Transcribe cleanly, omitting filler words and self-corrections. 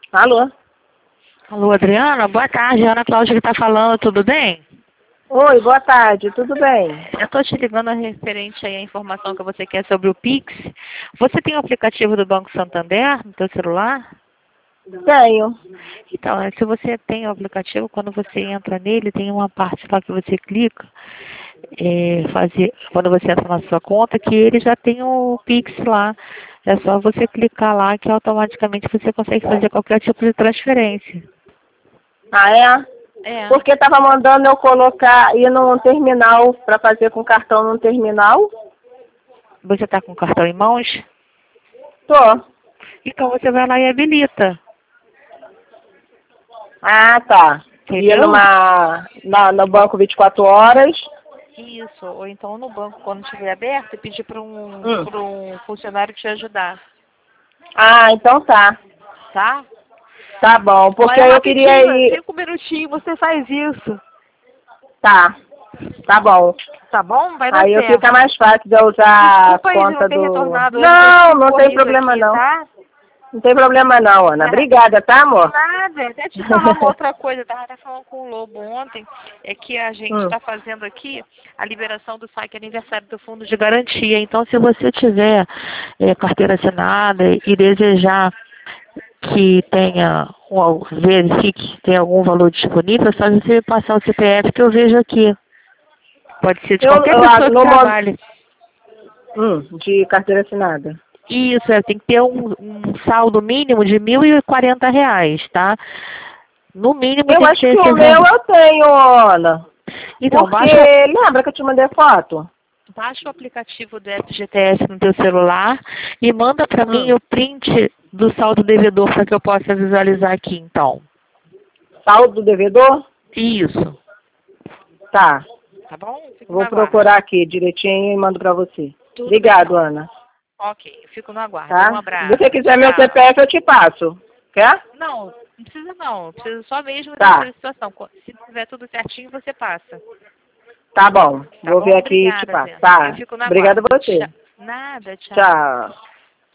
Alô? Alô, Adriana? Boa tarde, Ana Cláudia que está falando, tudo bem? Oi, boa tarde, tudo bem? Eu estou te ligando referente aí à informação que você quer sobre o Pix. Você tem o aplicativo do Banco Santander no seu celular? Tenho. Então, se você tem o aplicativo, quando você entra nele, tem uma parte lá que você clica, quando você entra na sua conta, que ele já tem o Pix lá. É só você clicar lá que automaticamente você consegue fazer qualquer tipo de transferência. Ah, é? É. Porque tava mandando eu ir num terminal para fazer com cartão num terminal. Você está com o cartão em mãos? Tô. Então você vai lá e habilita. Ah, tá. Ir Entendeu? no banco 24 horas. Isso. Ou então no banco, quando estiver aberto, pedir para Hum. um funcionário te ajudar. Ah, então tá. Tá? Tá bom, porque Mas é eu queria rapidinho, ir... 5 minutinhos você faz isso. Tá, tá bom. Tá bom? Vai dar Aí eu fica certo. mais fácil de eu usar a Desculpa aí de não conta ter do... retornado antes, eu Não, tive não tem corrido problema aqui, não. tá? Não tem problema não, Ana. Obrigada, tá, amor? Nada, até te falar uma outra coisa, eu estava até falando com o Lobo ontem, é que a gente está fazendo aqui a liberação do saque aniversário do Fundo de Garantia. Então, se você tiver carteira assinada e desejar que tenha, verifique se tem algum valor disponível, é só você passar o CPF que eu vejo aqui. Pode ser de qualquer pessoa que trabalhe. De carteira assinada. Isso, tem que ter um saldo mínimo de R$ 1.040, tá? No mínimo Eu tem acho que ter que o esse meu valor. eu tenho, Ana. Então, Porque, lembra que eu te mandei foto? baixa o aplicativo do FGTS no teu celular e manda para mim o print do saldo devedor para que eu possa visualizar aqui, então. Saldo do devedor? Isso. Tá. Tá bom? Fico no Vou aguardo. procurar aqui direitinho e mando pra você. Tudo Obrigado, bem, então. Ana. Ok, eu fico no aguardo. Tá? Um Se abraço. você quiser meu Tchau. CPF, eu te passo. Quer? Não, não precisa não. Precisa só mesmo Tá. dessa situação. Se tiver tudo certinho, você passa. Tá bom. Tá Vou ver bom? aqui e te Obrigada, passo. Zé. Eu Tá. fico no Obrigada aguardo. a você. Nada, tchau. Tchau.